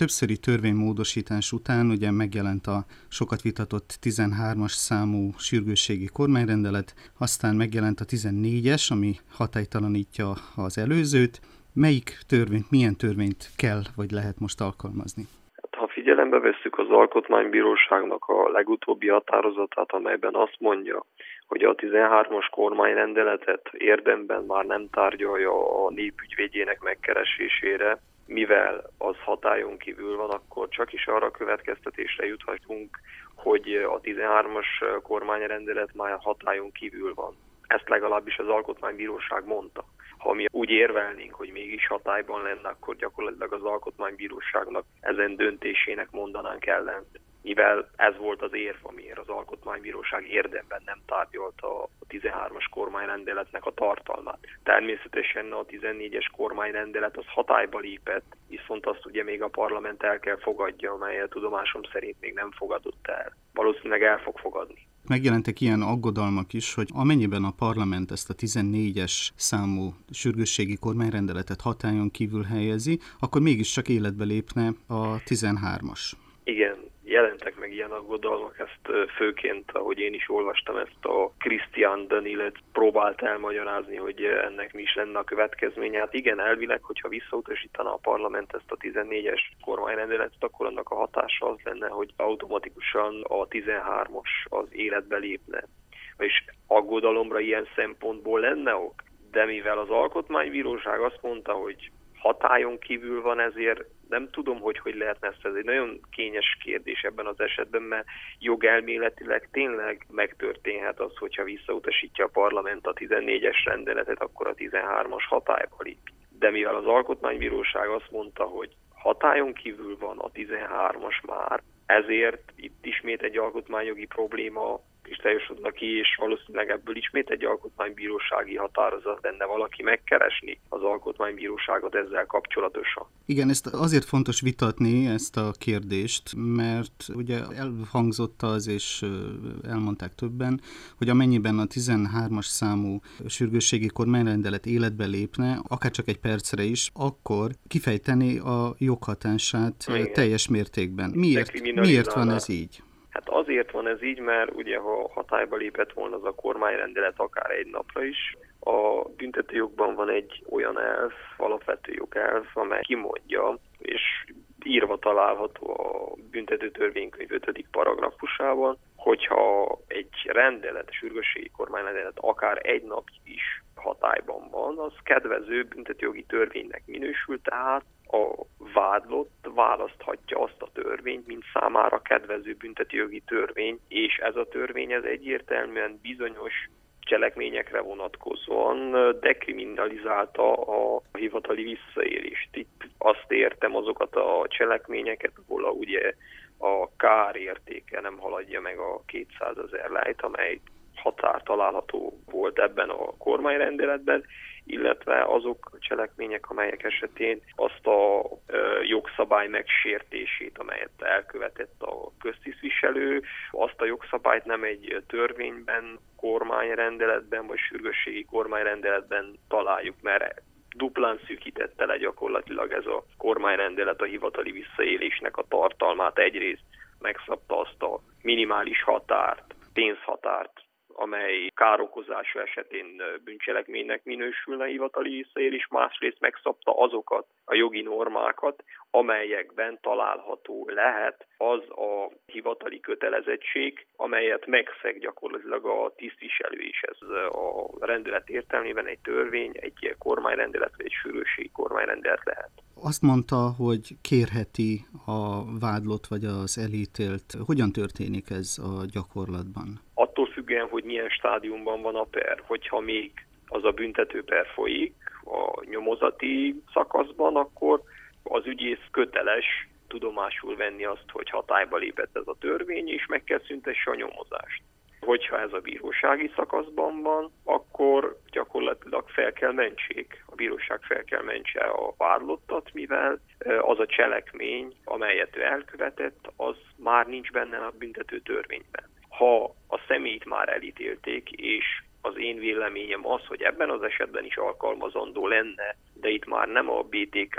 többszöri törvénymódosítás után ugye megjelent a sokat vitatott 13-as számú sürgősségi kormányrendelet, aztán megjelent a 14-es, ami hatálytalanítja az előzőt. Melyik törvényt, milyen törvényt kell vagy lehet most alkalmazni? Ha figyelembe vesszük az Alkotmánybíróságnak a legutóbbi határozatát, amelyben azt mondja, hogy a 13-as kormányrendeletet érdemben már nem tárgyalja a népügyvédjének megkeresésére, mivel az hatályon kívül van, akkor csak is arra következtetésre juthatunk, hogy a 13-as kormányrendelet már hatályon kívül van. Ezt legalábbis az Alkotmánybíróság mondta. Ha mi úgy érvelnénk, hogy mégis hatályban lenne, akkor gyakorlatilag az Alkotmánybíróságnak ezen döntésének mondanánk ellent. Mivel ez volt az érv, amiért az Alkotmánybíróság érdemben nem tárgyalta a 13-as kormányrendeletnek a tartalmát. Természetesen a 14-es kormányrendelet az hatályba lépett, viszont azt ugye még a parlament el kell fogadja, amelyet tudomásom szerint még nem fogadott el. Valószínűleg el fog fogadni. Megjelentek ilyen aggodalmak is, hogy amennyiben a parlament ezt a 14-es számú sürgősségi kormányrendeletet hatályon kívül helyezi, akkor mégiscsak életbe lépne a 13-as. Igen, jelentek meg ilyen aggodalmak, ezt főként, ahogy én is olvastam, ezt a Christian Danilet próbált elmagyarázni, hogy ennek mi is lenne a következménye. Hát igen, elvileg, hogyha visszautasítaná a parlament ezt a 14-es kormányrendeletet, akkor annak a hatása az lenne, hogy automatikusan a 13-as az életbe lépne. És aggodalomra ilyen szempontból lenne ok, de mivel az Alkotmánybíróság azt mondta, hogy hatályon kívül van, ezért nem tudom, hogy lehetne ezt. Ez egy nagyon kényes kérdés ebben az esetben, mert jogelméletileg tényleg megtörténhet az, hogyha visszautasítja a parlament a 14-es rendeletet, akkor a 13-as hatályba lép. De mivel az Alkotmánybíróság azt mondta, hogy hatályon kívül van a 13-as már, ezért itt ismét egy alkotmányjogi probléma kristályosodna ki, és valószínűleg ebből ismét egy alkotmánybírósági határozat lenne valaki megkeresni az alkotmánybíróságot ezzel kapcsolatosan. Igen, ezt azért fontos vitatni, ezt a kérdést, mert ugye elhangzott az, és elmondták többen, hogy amennyiben a 13-as számú sürgősségi kormányrendelet életbe lépne, akár csak egy percre is, akkor kifejteni a joghatását teljes mértékben. Miért van ez így? Hát azért van ez így, mert ugye ha hatályba lépett volna az a kormányrendelet akár egy napra is, a büntetőjogban van egy olyan elv, alapvető jogelv, amely kimondja, és írva található a büntetőtörvénykönyv 5. paragrafusában, hogyha egy rendelet, sürgősségi kormányrendelet akár egy nap is hatályban van, az kedvező büntetőjogi törvénynek minősül, tehát a vádlott választhatja azt a törvényt, mint számára kedvező büntetőjogi törvény, és ez a törvény ez egyértelműen bizonyos cselekményekre vonatkozóan dekriminalizálta a hivatali visszaélést. Itt azt értem azokat a cselekményeket, ahol ugye a kár értéke nem haladja meg a 200 000 lejt, amely határ található volt ebben a kormányrendeletben, illetve azok a cselekmények, amelyek esetén azt a jogszabály megsértését, amelyet elkövetett a köztisztviselő, azt a jogszabályt nem egy törvényben, kormányrendeletben vagy sürgősségi kormányrendeletben találjuk, mert duplán szűkítette le gyakorlatilag ez a kormányrendelet a hivatali visszaélésnek a tartalmát. Egyrészt megszabta azt a minimális határt, pénzhatárt, amely károkozása esetén bűncselekménynek minősülne hivatali visszaélés, másrészt megszabta azokat a jogi normákat, amelyekben található lehet az a hivatali kötelezettség, amelyet megszeg gyakorlatilag a tisztviselő is. Ez a rendelet értelmében egy törvény, egy kormányrendelet vagy egy sürgősségi kormányrendelet lehet. Azt mondta, hogy kérheti a vádlott vagy az elítélt. Hogyan történik ez a gyakorlatban? Attól függően, hogy milyen stádiumban van a per. Hogyha még az a büntetőper folyik a nyomozati szakaszban, akkor az ügyész köteles tudomásul venni azt, hogy hatályba lépett ez a törvény, és meg kell szüntesse a nyomozást. Hogyha ez a bírósági szakaszban van, akkor gyakorlatilag fel kell mentsék. A bíróság fel kell mentse a vádlottat, mivel az a cselekmény, amelyet ő elkövetett, az már nincs benne a büntető törvényben. Ha a személyt már elítélték, és az én véleményem az, hogy ebben az esetben is alkalmazandó lenne, de itt már nem a BTK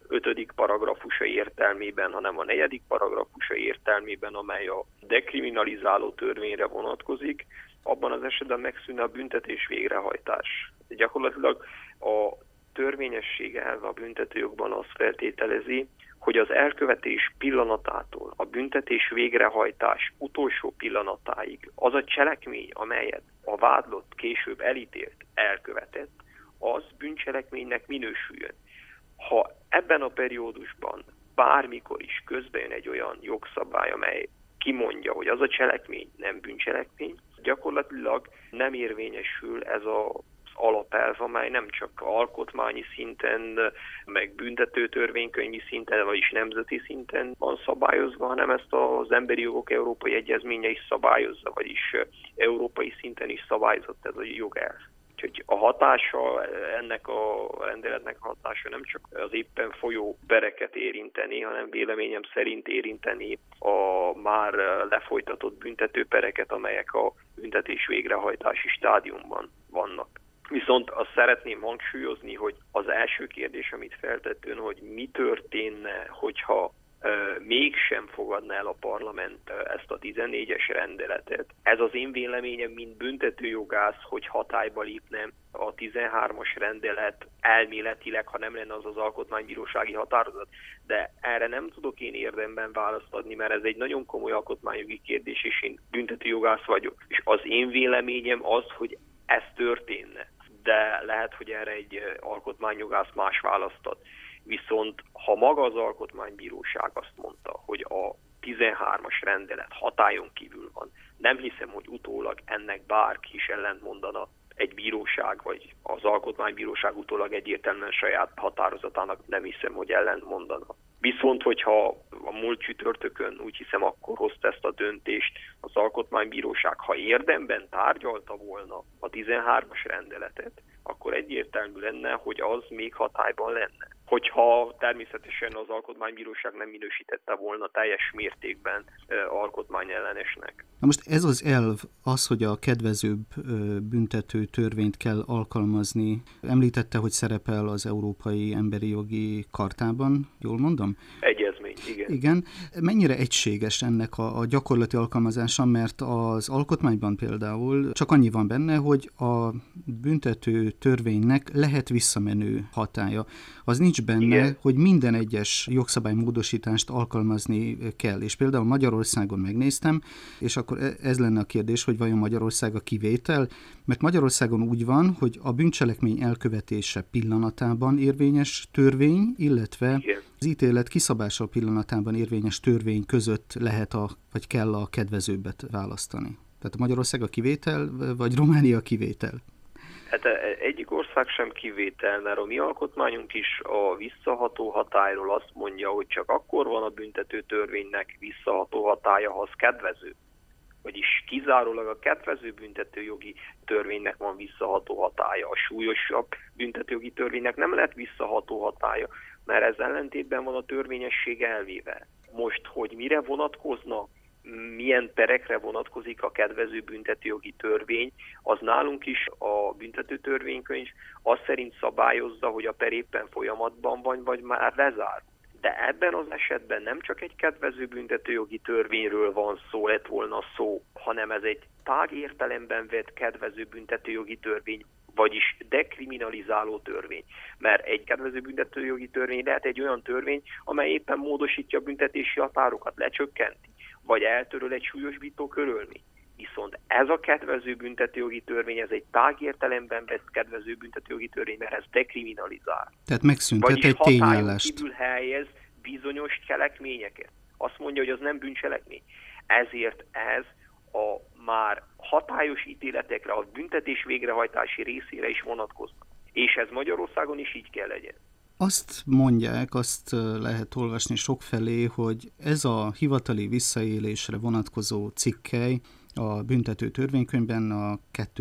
5. paragrafusa értelmében, hanem a 4. paragrafusa értelmében, amely a dekriminalizáló törvényre vonatkozik, abban az esetben megszűnne a büntetés végrehajtás. Gyakorlatilag a törvényesség elve a büntetőjogban azt feltételezi, hogy az elkövetés pillanatától a büntetés végrehajtás utolsó pillanatáig az a cselekmény, amelyet a vádlott később elítélt, elkövetett, az bűncselekménynek minősüljön. Ha ebben a periódusban bármikor is közbejön egy olyan jogszabály, amely kimondja, hogy az a cselekmény nem bűncselekmény, gyakorlatilag nem érvényesül ez az alapelv, amely nem csak alkotmányi szinten, meg büntető törvénykönyvi szinten, vagyis nemzeti szinten van szabályozva, hanem ezt az Emberi Jogok Európai Egyezménye is szabályozza, vagyis európai szinten is szabályozott ez a jogelv. Úgyhogy a hatása, ennek a rendeletnek a hatása nem csak az éppen folyó pereket érinteni, hanem véleményem szerint érinteni a már lefolytatott büntetőpereket, amelyek a büntetés végrehajtási stádiumban vannak. Viszont azt szeretném hangsúlyozni, hogy az első kérdés, amit feltett ön, hogy mi történne, hogyha mégsem fogadná el a parlament ezt a 14-es rendeletet. Ez az én véleményem, mint büntetőjogász, hogy hatályba lépne a 13-as rendelet elméletileg, ha nem lenne az az alkotmánybírósági határozat. De erre nem tudok én érdemben választ adni, mert ez egy nagyon komoly alkotmányjogi kérdés, és én büntetőjogász vagyok. És az én véleményem az, hogy ez történne. De lehet, hogy erre egy alkotmányjogász más választ ad. Viszont ha maga az alkotmánybíróság azt mondta, hogy a 13-as rendelet hatályon kívül van, nem hiszem, hogy utólag ennek bárki is ellentmondana egy bíróság, vagy az alkotmánybíróság utólag egyértelműen saját határozatának nem hiszem, hogy ellentmondana. Viszont, hogyha a múlt csütörtökön úgy hiszem, akkor hozta ezt a döntést az alkotmánybíróság, ha érdemben tárgyalta volna a 13-as rendeletet, akkor egyértelmű lenne, hogy az még hatályban lenne. Hogyha természetesen az alkotmánybíróság nem minősítette volna teljes mértékben alkotmányellenesnek. Na most ez az elv, az, hogy a kedvezőbb büntető törvényt kell alkalmazni, említette, hogy szerepel az Európai Emberi Jogi Chartában, jól mondom? Egyezmény, igen. Igen. Mennyire egységes ennek a gyakorlati alkalmazása, mert az alkotmányban például csak annyi van benne, hogy a büntető törvénynek lehet visszamenő hatálya. Az nincs benne, igen, hogy minden egyes jogszabálymódosítást alkalmazni kell. És például Magyarországon megnéztem, és akkor ez lenne a kérdés, hogy vajon Magyarország a kivétel, mert Magyarországon úgy van, hogy a bűncselekmény elkövetése pillanatában érvényes törvény, illetve igen, az ítélet kiszabása pillanatában érvényes törvény között lehet vagy kell a kedvezőbbet választani. Tehát Magyarország a kivétel, vagy Románia a kivétel? Hát egyik ország sem kivétel, mert a mi alkotmányunk is a visszaható hatályról azt mondja, hogy csak akkor van a büntető törvénynek visszaható hatálya, ha az kedvező. Vagyis kizárólag a kedvező büntetőjogi törvénynek van visszaható hatálya. A súlyosabb büntetőjogi törvénynek nem lehet visszaható hatálya, mert ez ellentétben van a törvényesség elvével. Most, hogy mire vonatkozna, milyen perekre vonatkozik a kedvező büntetőjogi törvény, az nálunk is a büntetőtörvénykönyv azt szerint szabályozza, hogy a per éppen folyamatban van, vagy már lezár. De ebben az esetben nem csak egy kedvező büntetőjogi törvényről van szó, lett volna szó, hanem ez egy tág értelemben vett kedvező büntetőjogi törvény, vagyis dekriminalizáló törvény. Mert egy kedvező büntetőjogi törvény lehet egy olyan törvény, amely éppen módosítja a büntetési határokat, lecsökkenti, vagy eltöröl egy súlyosbító körülményt. Viszont ez a kedvező büntetőjogi törvény, ez egy tágértelemben vett kedvező büntetőjogi törvény, mert ez dekriminalizál. Tehát megszüntet egy tényállást. Kívül helyez bizonyos cselekményeket. Azt mondja, hogy az nem bűncselekmény. Ezért ez a már hatályos ítéletekre, a büntetés végrehajtási részére is vonatkoznak. És ez Magyarországon is így kell legyen. Azt mondják, azt lehet olvasni sokfelé, hogy ez a hivatali visszaélésre vonatkozó cikkely a büntető törvénykönyvben a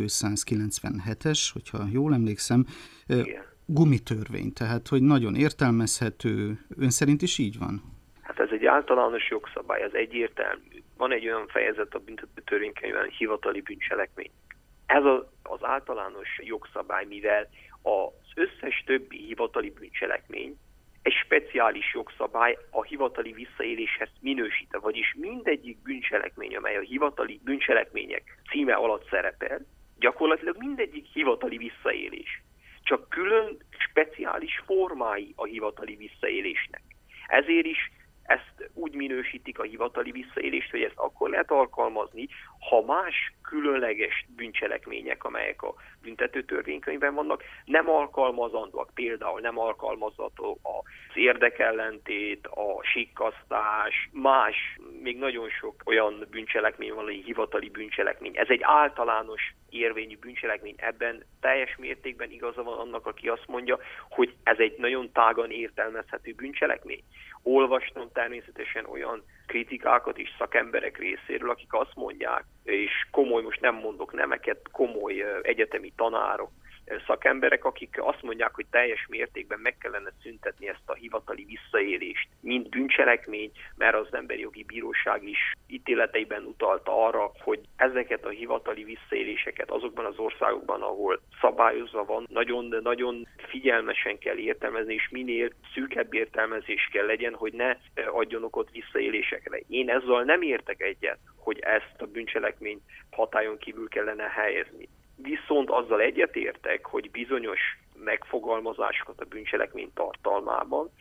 297-es, hogyha jól emlékszem, igen, gumitörvény, tehát hogy nagyon értelmezhető. Ön szerint is így van? Hát ez egy általános jogszabály, ez egyértelmű. Van egy olyan fejezet a büntető törvénykönyvben, hivatali bűncselekmény. Ez az általános jogszabály, mivel az összes többi hivatali bűncselekmény egy speciális jogszabály a hivatali visszaéléshez minősítve, vagyis mindegyik bűncselekmény, amely a hivatali bűncselekmények címe alatt szerepel, gyakorlatilag mindegyik hivatali visszaélés. Csak külön speciális formái a hivatali visszaélésnek. Ezért is ezt úgy minősítik a hivatali visszaélést, hogy ezt akkor lehet alkalmazni, ha más különleges bűncselekmények, amelyek a büntetőtörvénykönyvben vannak, nem alkalmazandóak. Például nem alkalmazható az érdekellentét, a sikkasztás, más, még nagyon sok olyan bűncselekmény van, egy hivatali bűncselekmény. Ez egy általános érvényű bűncselekmény. Ebben teljes mértékben igaza van annak, aki azt mondja, hogy ez egy nagyon tágan értelmezhető bűncselekmény. Olvastam természetesen olyan kritikákat is szakemberek részéről, akik azt mondják, és komoly, most nem mondok nemeket, komoly egyetemi tanárok, szakemberek, akik azt mondják, hogy teljes mértékben meg kellene szüntetni ezt a hivatali visszaélést, mint bűncselekmény, mert az Emberi Jogi Bíróság is ítéleteiben utalta arra, hogy ezeket a hivatali visszaéléseket azokban az országokban, ahol szabályozva van, nagyon figyelmesen kell értelmezni, és minél szűkebb értelmezés kell legyen, hogy ne adjon okot visszaélésekre. Én ezzel nem értek egyet, hogy ezt a bűncselekményt hatályon kívül kellene helyezni. Viszont azzal egyetértek, hogy bizonyos megfogalmazásokat a bűncselekmény tartalmában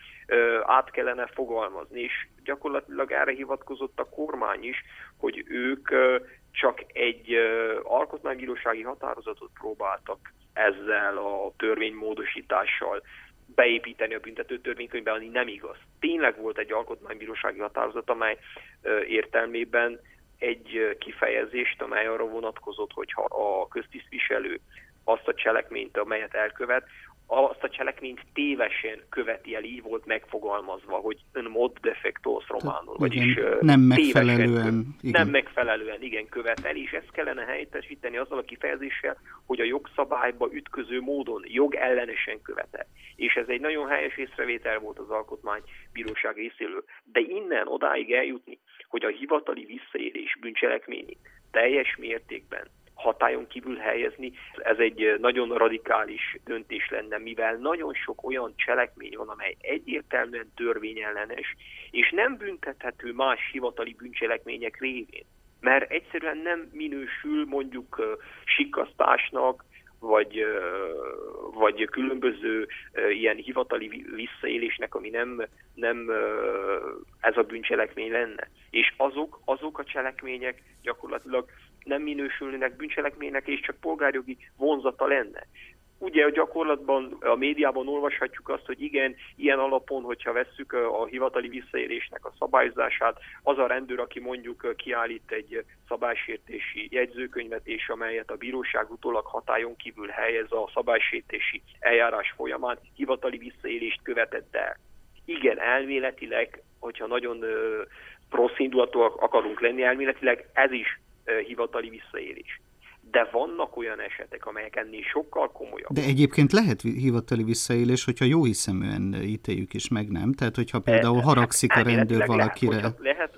át kellene fogalmazni, és gyakorlatilag erre hivatkozott a kormány is, hogy ők csak egy alkotmánybírósági határozatot próbáltak ezzel a törvénymódosítással beépíteni a büntetőtörvénykönyvbe, ami nem igaz. Tényleg volt egy alkotmánybírósági határozat, amely értelmében egy kifejezést, amely arra vonatkozott, hogyha a köztisztviselő azt a cselekményt, amelyet elkövet, azt a cselekményt tévesen követi el, így volt megfogalmazva, hogy in mod defectos románul, vagyis nem megfelelően, nem megfelelően, követel, és ezt kellene helyettesíteni azzal a kifejezéssel, hogy a jogszabályba ütköző módon jogellenesen követel. És ez egy nagyon helyes észrevétel volt az Alkotmánybíróság részéről. De innen odáig eljutni, hogy a hivatali visszaélés bűncselekményét teljes mértékben hatályon kívül helyezni, ez egy nagyon radikális döntés lenne, mivel nagyon sok olyan cselekmény van, amely egyértelműen törvényellenes, és nem büntethető más hivatali bűncselekmények révén. Mert egyszerűen nem minősül mondjuk sikkasztásnak, vagy különböző ilyen hivatali visszaélésnek, ami nem ez a bűncselekmény lenne. És azok a cselekmények gyakorlatilag nem minősülnének bűncselekménynek, és csak polgárjogi vonzata lenne. Ugye a gyakorlatban, a médiában olvashatjuk azt, hogy igen, ilyen alapon, hogyha vesszük a hivatali visszaélésnek a szabályozását, az a rendőr, aki mondjuk kiállít egy szabálysértési jegyzőkönyvet, és amelyet a bíróság utólag hatályon kívül helyez a szabálysértési eljárás folyamán, hivatali visszaélést követett el. Igen, elméletileg, hogyha nagyon rosszindulatúak akarunk lenni, elméletileg ez is hivatali visszaélés. De vannak olyan esetek, amelyek ennél sokkal komolyabb. De egyébként lehet hivatali visszaélés, hogyha jóhiszeműen ítéljük is meg, nem? Tehát, hogyha például haragszik a rendőr valakire.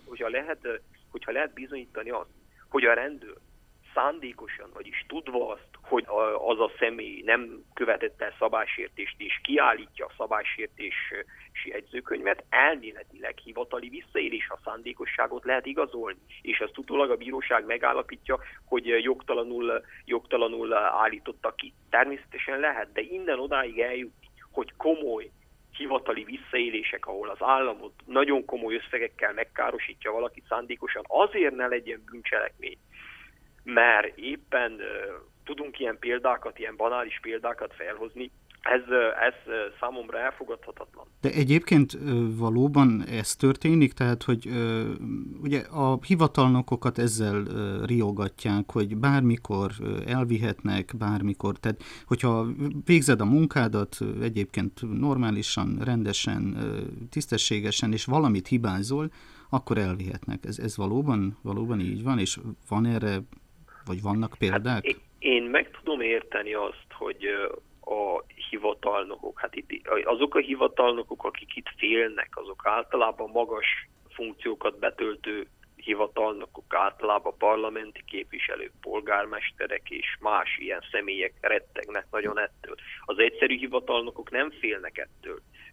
Hogyha lehet bizonyítani azt, hogy a rendőr szándékosan, vagyis tudva azt, hogy az a személy nem követett el szabálysértést, és kiállítja a szabálysértési jegyzőkönyvet, elméletileg hivatali visszaélés, a szándékosságot lehet igazolni, és azt utólag a bíróság megállapítja, hogy jogtalanul állította ki. Természetesen lehet, de innen odáig eljutni, hogy komoly hivatali visszaélések, ahol az államot nagyon komoly összegekkel megkárosítja valaki szándékosan, azért ne legyen bűncselekmény, mert éppen tudunk ilyen példákat, ilyen banális példákat felhozni, ez számomra elfogadhatatlan. De egyébként valóban ez történik, tehát, hogy ugye a hivatalnokokat ezzel riogatják, hogy bármikor elvihetnek, bármikor, tehát hogyha végzed a munkádat egyébként normálisan, rendesen, tisztességesen, és valamit hibázol, akkor elvihetnek. Ez valóban így van, és van erre, vagy vannak példák? Hát én meg tudom érteni azt, hogy a hivatalnokok, hát itt azok a hivatalnokok, akik itt félnek, azok általában magas funkciókat betöltő hivatalnokok, általában parlamenti képviselők, polgármesterek és más ilyen személyek rettegnek nagyon ettől. Az egyszerű hivatalnokok nem félnek ettől.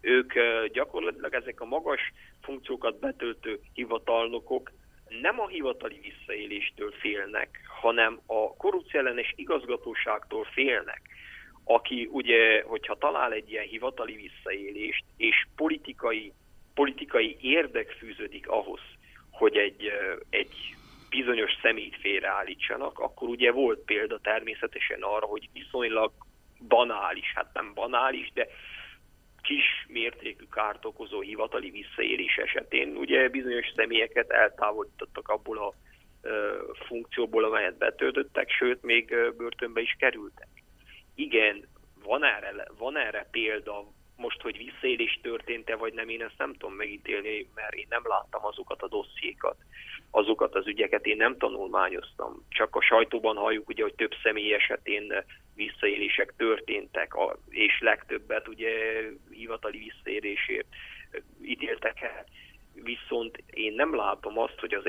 Ők gyakorlatilag ezek a magas funkciókat betöltő hivatalnokok nem a hivatali visszaéléstől félnek, hanem a korrupcióellenes igazgatóságtól félnek, aki ugye, hogyha talál egy ilyen hivatali visszaélést, és politikai érdek fűződik ahhoz, hogy egy bizonyos személyt félreállítsanak, akkor ugye volt példa természetesen arra, hogy viszonylag banális, hát nem banális, de kis mértékű kárt okozó hivatali visszaélés esetén ugye bizonyos személyeket eltávolítottak abból a funkcióból, amelyet betöltöttek, sőt, még börtönbe is kerültek. Igen, van erre példa, most, hogy visszaélés történt-e, vagy nem, én ezt nem tudom megítélni, mert én nem láttam azokat a dossziékat, azokat az ügyeket, én nem tanulmányoztam. Csak a sajtóban halljuk, ugye, hogy több személy esetén visszaélések történtek, és legtöbbet ugye hivatali visszaélésért ítéltek el. Viszont én nem látom azt, hogy az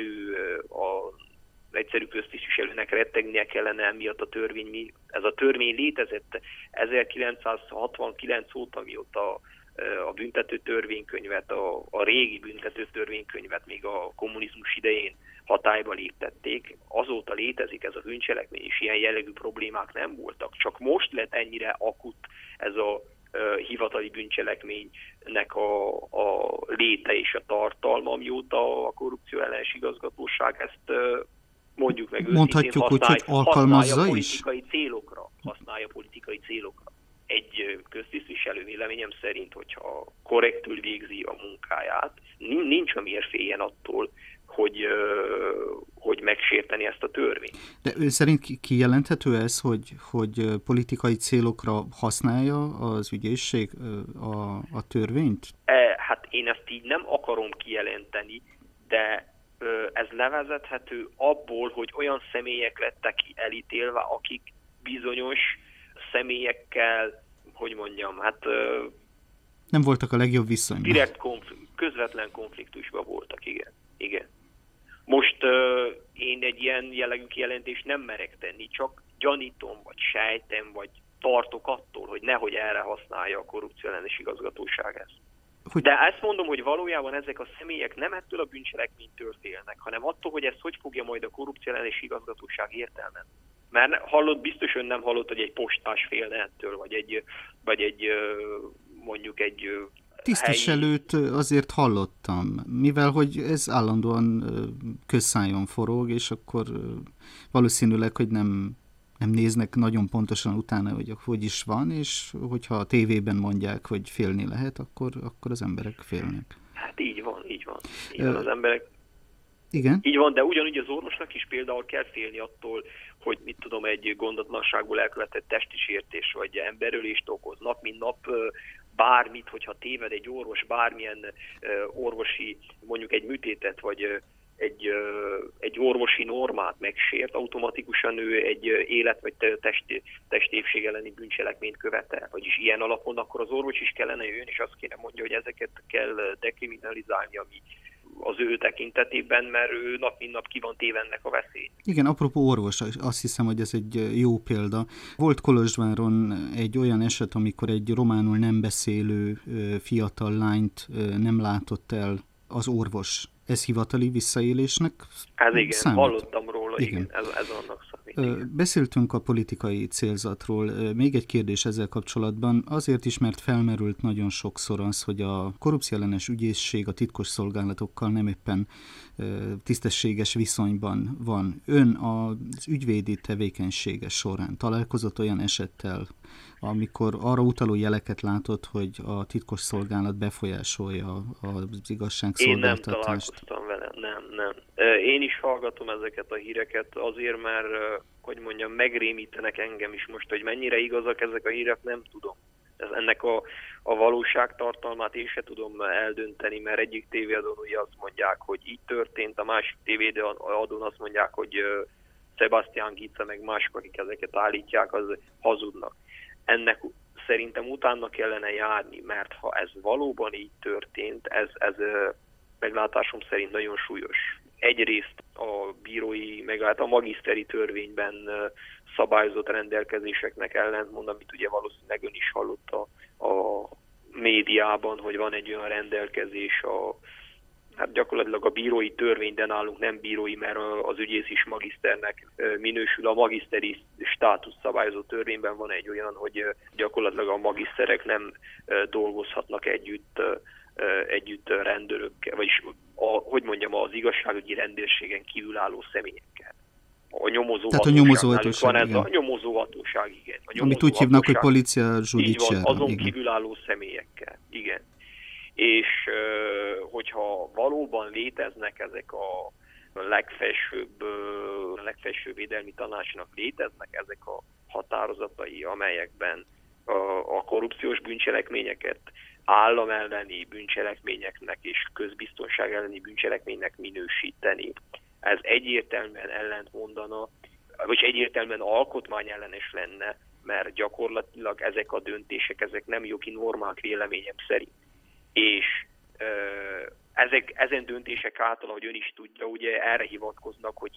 egyszerű köztisztviselőnek rettegnie kellene emiatt a törvény. Ez a törvény létezett 1969 óta, mióta a büntető törvénykönyvet, a régi büntető törvénykönyvet még a kommunizmus idején hatályba léptették. Azóta létezik ez a bűncselekmény, és ilyen jellegű problémák nem voltak. Csak most lett ennyire akut ez a hivatali bűncselekménynek a léte és a tartalma, mióta a korrupcióellenes igazgatóság ezt mondjuk meg mondhatjuk úgy, hogy alkalmazza is? Használja politikai célokra. Egy köztisztviselő véleményem szerint, hogyha korrektül végzi a munkáját, nincs a mérfélyen attól, hogy megsérteni ezt a törvényt. De ő szerint kijelenthető ez, hogy politikai célokra használja az ügyészség a törvényt? Hát én ezt így nem akarom kijelenteni, de ez levezethető abból, hogy olyan személyek lettek elítélve, akik bizonyos személyekkel, hogy mondjam, hát nem voltak a legjobb viszonyban. Direkt közvetlen konfliktusban voltak, igen. Most én egy ilyen jellegű kijelentést nem merek tenni, csak gyanítom, vagy sejtem, vagy tartok attól, hogy nehogy erre használja a korrupcióellenes igazgatóság ezt. De ezt mondom, hogy valójában ezek a személyek nem ettől a bűncselekménytől félnek, hanem attól, hogy ezt hogy fogja majd a korrupcióellenes igazgatóság értelmezni. Mert biztos ön nem hallott, hogy egy postás félne ettől, vagy egy mondjuk egy tisztviselőt azért hallottam, mivel hogy ez állandóan közszájon forog, és akkor valószínűleg, hogy nem néznek nagyon pontosan utána, hogy is van, és hogyha a tévében mondják, hogy félni lehet, akkor az emberek félnek. Hát így van az emberek. Igen? Így van, de ugyanúgy az orvosnak is például kell félni attól, hogy mit tudom, egy gondatlanságból elkövetett testi sértés, vagy emberölést okoz nap, mint nap, bármit, hogyha téved egy orvos, bármilyen orvosi, mondjuk egy műtétet, vagy egy orvosi normát megsért, automatikusan ő egy élet vagy testépség elleni bűncselekményt követel. Vagyis ilyen alapon akkor az orvos is kellene jön, és azt kéne mondja, hogy ezeket kell dekriminalizálni, ami az ő tekintetében, mert ő nap mint nap ki van téve ennek a veszély. Igen, apropó orvos, azt hiszem, hogy ez egy jó példa. Volt Kolozsváron egy olyan eset, amikor egy románul nem beszélő fiatal lányt nem látott el az orvos. Ez hivatali visszaélésnek Ez igen, számít? Hallottam róla, igen. Ez annak számít. Beszéltünk a politikai célzatról. Még egy kérdés ezzel kapcsolatban. Azért is, mert felmerült nagyon sokszor az, hogy a korrupcióellenes ügyészség a titkos szolgálatokkal nem éppen tisztességes viszonyban van. Ön az ügyvédi tevékenysége során találkozott olyan esettel, amikor arra utaló jeleket látott, hogy a titkos szolgálat befolyásolja az igazságszolgáltatást? Én nem találkoztam vele, nem. Én is hallgatom ezeket a híreket azért, mert, hogy mondjam, megrémítenek engem is most, hogy mennyire igazak ezek a hírek, nem tudom. Ennek a valóságtartalmát én se tudom eldönteni, mert egyik tévéadón ugye azt mondják, hogy így történt, a másik tévéadón azt mondják, hogy Sebastian Gica meg mások, akik ezeket állítják, az hazudnak. Ennek szerintem utána kellene járni, mert ha ez valóban így történt, ez meglátásom szerint nagyon súlyos. Egyrészt a bírói, meg hát a magiszteri törvényben szabályozott rendelkezéseknek ellentmond, amit ugye valószínűleg ön is hallott a médiában, hogy van egy olyan rendelkezés hát gyakorlatilag a bírói törvény, de nálunk nem bírói, mert az ügyész is magiszternek minősül. A magiszteri státusz szabályozó törvényben van egy olyan, hogy gyakorlatilag a magiszterek nem dolgozhatnak együtt rendőrökkel, vagyis az igazságügyi rendőrségen kívülálló személyekkel. A nyomozóhatóság, a nyomozóhatóság, igen. Amit úgy hívnak, hogy policia judiciára. Így van, azon kívülálló személyekkel, igen. És hogyha valóban léteznek ezek a legfelsőbb védelmi tanácsnak léteznek ezek a határozatai, amelyekben a korrupciós bűncselekményeket állam elleni bűncselekményeknek és közbiztonság elleni bűncselekménynek minősíteni. Ez egyértelműen ellentmondana, vagy egyértelműen alkotmányellenes lenne, mert gyakorlatilag ezek a döntések, ezek nem jogi normák véleményem szerint. És ezen döntések által, ahogy ön is tudja, ugye erre hivatkoznak, hogy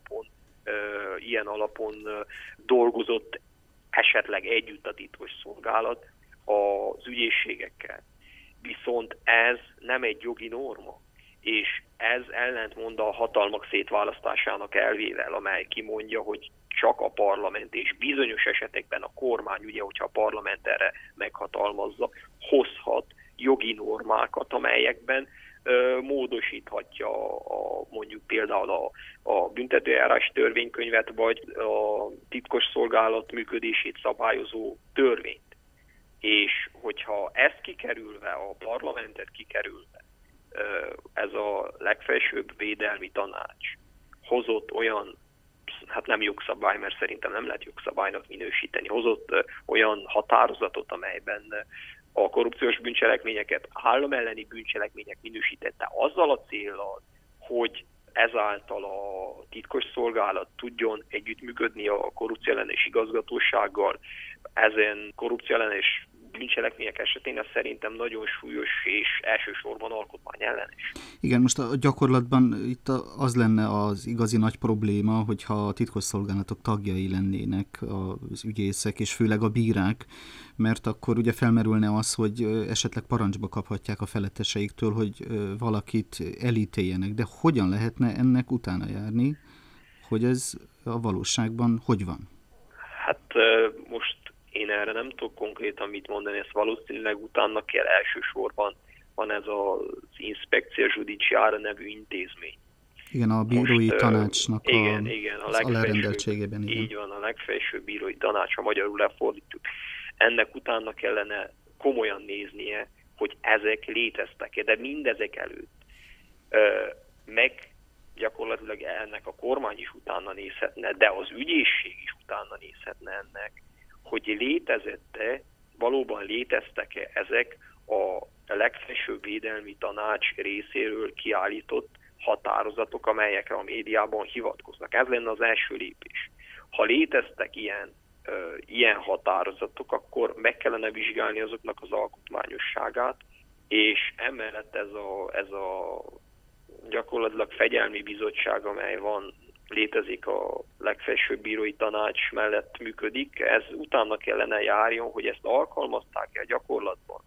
ilyen alapon dolgozott esetleg együtt a titkos szolgálat az ügyészségekkel. Viszont ez nem egy jogi norma, és ez ellentmond a hatalmak szétválasztásának elvével, amely kimondja, hogy csak a parlament és bizonyos esetekben a kormány, ugye, hogyha a parlament erre meghatalmazza, hozhat jogi normákat, amelyekben módosíthatja mondjuk például a büntetőeljárási törvénykönyvet, vagy a titkos szolgálat működését szabályozó törvényt. És hogyha ezt kikerülve, a parlamentet kikerülve, ez a legfelsőbb védelmi tanács hozott olyan, hát nem jogszabály, mert szerintem nem lehet jogszabálynak minősíteni, hozott olyan határozatot, amelyben a korrupciós bűncselekményeket állam elleni bűncselekmények minősítette azzal a céllal, hogy ezáltal a titkos szolgálat tudjon együttműködni a korrupcióellenes igazgatósággal. Ezen korrupcióellenes bűncselekmények esetén ez szerintem nagyon súlyos és elsősorban alkotmányellenes. Igen, most a gyakorlatban itt az lenne az igazi nagy probléma, hogyha a titkosszolgálatok tagjai lennének az ügyészek, és főleg a bírák, mert akkor ugye felmerülne az, hogy esetleg parancsba kaphatják a feletteseiktől, hogy valakit elítéljenek. De hogyan lehetne ennek utána járni, hogy ez a valóságban hogy van? Hát most én erre nem tudok konkrétan mit mondani, ezt valószínűleg utána kell elsősorban, van ez az Inspectia Judiciára nevű intézmény. Igen, a bírói tanácsnak a alárendeltségében. Így van, a legfelsőbb bírói tanács, ha magyarul lefordítjuk. Ennek utána kellene komolyan néznie, hogy ezek léteztek-e, de mindezek előtt meg gyakorlatilag ennek a kormány is utána nézhetne, de az ügyészség is utána nézhetne ennek, hogy létezett-e, valóban léteztek-e ezek a legfelsőbb védelmi tanács részéről kiállított határozatok, amelyekre a médiában hivatkoznak. Ez lenne az első lépés. Ha léteztek ilyen határozatok, akkor meg kellene vizsgálni azoknak az alkotmányosságát, és emellett ez a gyakorlatilag fegyelmi bizottság, amely létezik a legfelsőbb bírói tanács mellett működik, ez utána kellene járjon, hogy ezt alkalmazták-e gyakorlatban,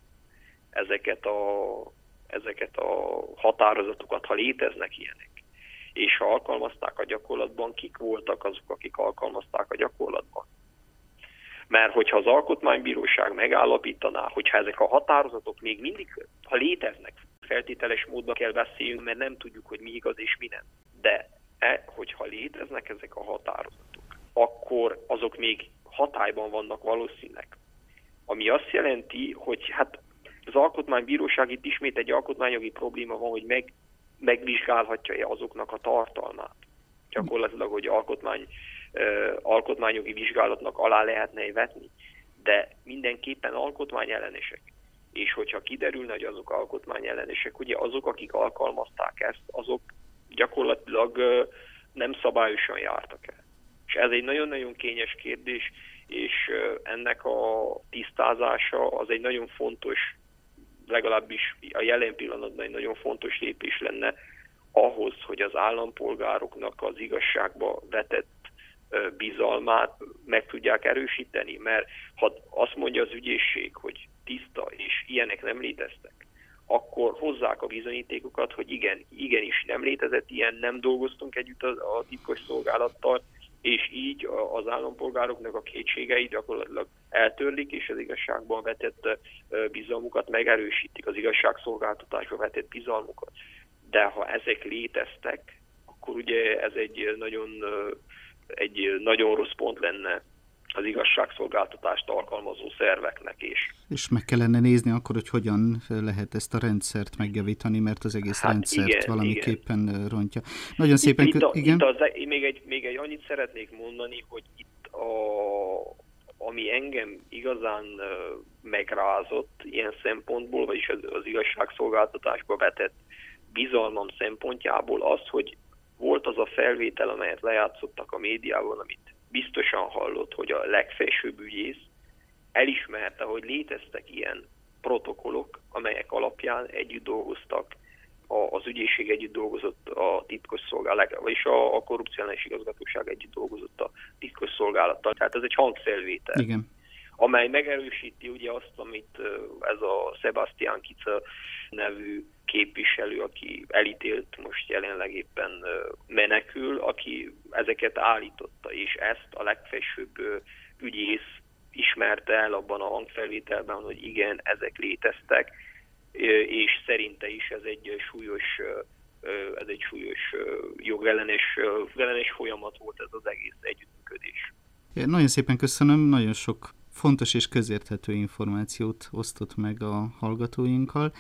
ezeket a határozatokat, ha léteznek ilyenek. És ha alkalmazták a gyakorlatban, kik voltak azok, akik alkalmazták a gyakorlatban? Mert hogyha az alkotmánybíróság megállapítaná, hogyha ezek a határozatok még mindig, ha léteznek, feltételes módban kell beszéljünk, mert nem tudjuk, hogy mi igaz és mi nem. De hogyha léteznek ezek a határozatok, akkor azok még hatályban vannak valószínűleg. Ami azt jelenti, hogy hát az alkotmánybíróság itt ismét egy alkotmányjogi probléma van, hogy megvizsgálhatja-e azoknak a tartalmát. Gyakorlatilag, hogy alkotmányjogi vizsgálatnak alá lehetne vetni, de mindenképpen alkotmányellenesek. És hogyha kiderülne, hogy azok alkotmányellenesek, ugye azok, akik alkalmazták ezt, azok gyakorlatilag nem szabályosan jártak el. És ez egy nagyon-nagyon kényes kérdés, és ennek a tisztázása az egy nagyon fontos, legalábbis a jelen pillanatban egy nagyon fontos lépés lenne ahhoz, hogy az állampolgároknak az igazságba vetett bizalmát meg tudják erősíteni. Mert ha azt mondja az ügyészség, hogy tiszta, és ilyenek nem léteztek, akkor hozzák a bizonyítékokat, hogy igenis nem létezett ilyen, nem dolgoztunk együtt a titkos szolgálattal, és így az állampolgároknak a kétségei gyakorlatilag eltörlik, és az igazságban vetett bizalmukat megerősítik, az igazságszolgáltatásba vetett bizalmukat. De ha ezek léteztek, akkor ugye ez egy nagyon rossz pont lenne az igazságszolgáltatást alkalmazó szerveknek is. És meg kellene nézni akkor, hogy hogyan lehet ezt a rendszert megjavítani, mert az egész rendszert igen, valamiképpen igen. rontja. Nagyon szépen... Igen. Még egy annyit szeretnék mondani, hogy itt ami engem igazán megrázott ilyen szempontból, vagyis az igazságszolgáltatásba vetett bizalmam szempontjából az, hogy volt az a felvétel, amelyet lejátszottak a médiában, amit biztosan hallott, hogy a legfelsőbb ügyész elismerte, hogy léteztek ilyen protokollok, amelyek alapján együtt dolgoztak, az ügyészség együtt dolgozott a titkos szolgálat, vagyis a korrupciális igazgatóság együtt dolgozott a titkos szolgálattal. Tehát ez egy hangfelvétel, igen. Amely megerősíti ugye azt, amit ez a Sebastian Kica nevű képviselő, aki elítélt, most jelenleg éppen menekül, aki ezeket állította, és ezt a legfelsőbb ügyész ismerte el abban a hangfelvételben, hogy igen, ezek léteztek, és szerinte is ez egy súlyos jogellenes folyamat volt ez az egész együttműködés. Nagyon szépen köszönöm, nagyon sok fontos és közérthető információt osztott meg a hallgatóinkkal.